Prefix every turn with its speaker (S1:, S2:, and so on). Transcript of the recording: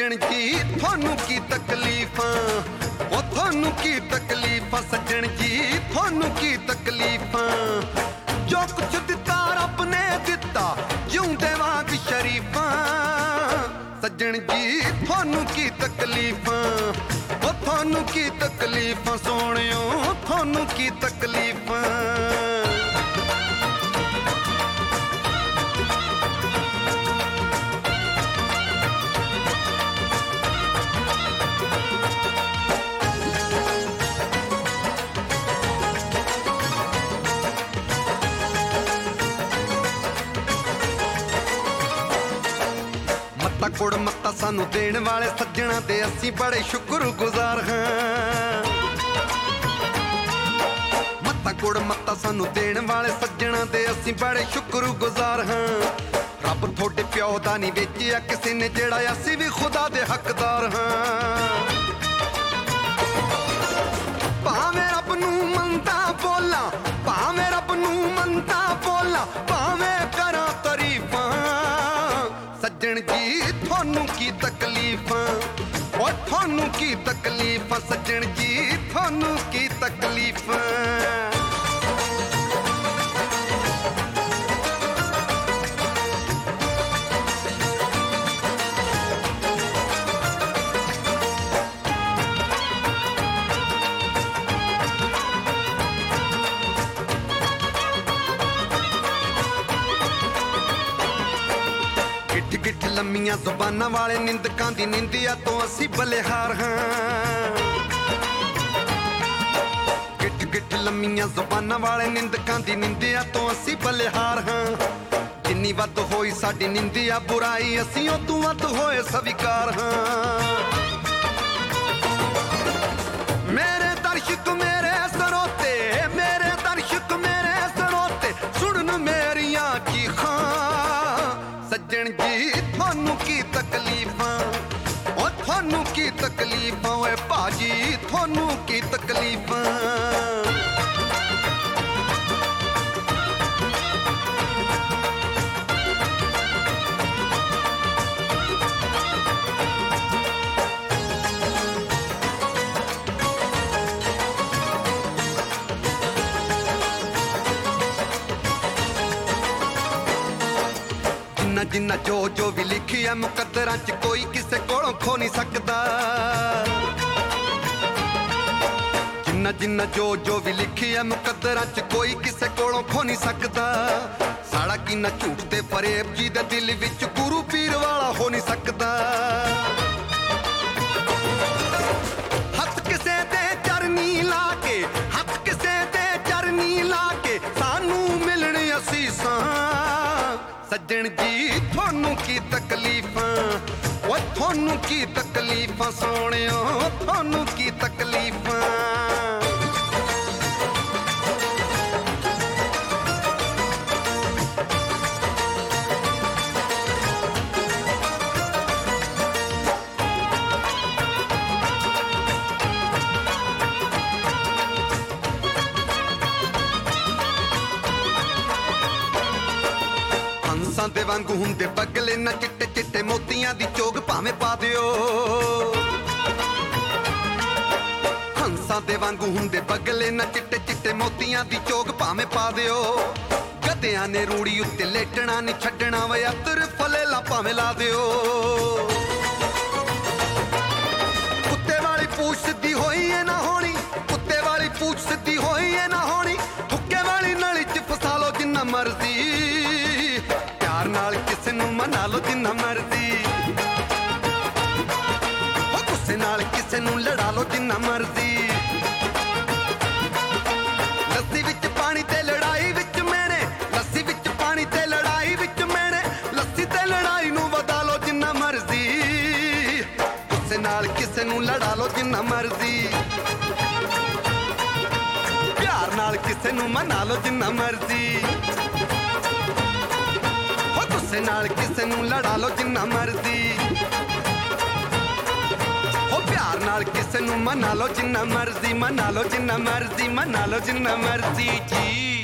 S1: सज्जन जी थानू की तकलीफां, ओ थानू की तकलीफां सज्जन जी थानू की तकलीफां। जो कुछ दिता रब ने दिता जिउंदे वांग शरीफां। सज्जन जी थानू की तकलीफां, ओ थानू की तकलीफां सोहणियो थानू की तकलीफां। मत्ता कुड़ मत्ता सानू देण वाले सज्जणा दे असीं बड़े शुक्रगुजार हां। मत्ता कुड़ मत्ता सानू देण वाले सज्जणा दे असीं बड़े शुक्रगुजार हां। रब थोड़े प्यो दा नहीं वेचिया किसी ने जेड़ा असीं भी खुदा दे हकदार हां। भावें रब नू मनदा बोला, भावें रब नू मनदा बोला, भावें करां तारीफां। सज्जन जी थानू की तकलीफां, ओ थानू की तकलीफां सज्जन जी थानू की तकलीफां। गिठ लम्मियां जुबानां वाले निंदकां दी निंदिया तो असी बलिहार हां। गिठ गिठ लम्मियां जुबानां वाले निंदकां दी निंदिया तो असी बलिहार हां। जिन्नी वध होई साडी निंदिया बुराई असी ओ तू वध होए स्वीकार हां। मेरे दर्शक मेरे सरोते, मेरे दर्शक मेरे सरोते सुन मेरियां चीखां। सज्जन जी थानू की तकलीफां, ओ थानू की तकलीफां, ओए भाजी थानू की तकलीफां। जिन्ना जो जो भी लिखी है मुकद्दरां च कोई किसे कोलों खो नहीं सकदा। जिन्ना जिन्ना जो जो भी लिखी है मुकद्दरां च कोई किसे कोलों खो नहीं सकदा। साड़ा किन्ना झूठ ते फरेब जी दे दिल विच गुरु पीर वाला हो नहीं सकदा। हथ किसे दे चरनी ला के, हथ किसे दे चरनी ला के सानू मिलण असीसां। सज्जन जी थानू की तकलीफां, ओ थानू की तकलीफां सोहणियो थानू की तकलीफां। हंसां दे वांगू हुंदे बगले ना चिट्टे चिट्टे मोतियां दी चोग भावें पा दिओ। हंसां दे वांगू हुंदे बगले ना चिट्टे चिट्टे मोतियां दी चोग भावें पा दिओ। गधियां ने रूड़ी उत्ते लेटना नहीं छड्डना वे अतर फलेला भावें ला दिओ। कुत्ते वाली पूछ सिद्धी होई है ना होनी, कुत्ते वाली पूछ सिद्धी होई है ना होनी। हुक्के वाली नली च फसा लो जिन्ना मर्जी, प्यार नाल किसे नू मना लो जिन्ना मर्जी। ओ गुस्से नाल किसे नू लड़ा लो जिन्ना मर्जी। लस्सी विच पानी ते लड़ाई विच मेने, लस्सी विच पानी ते लड़ाई विच मेने। लस्सी ते लड़ाई नू वधा लो जिन्ना मर्जी। गुस्से नाल किसे नू लड़ा लो जिन्ना मर्जी। प्यार नाल किसे नू मना लो जिन्ना मर्जी। गुस्से नाल किसे नू लड़ा लो जिन्ना मर्जी। हो प्यार नाल किसे नू मना लो जिन्ना मर्जी, मना लो जिन्ना मर्जी, मना लो जिन्ना मर्जी जी।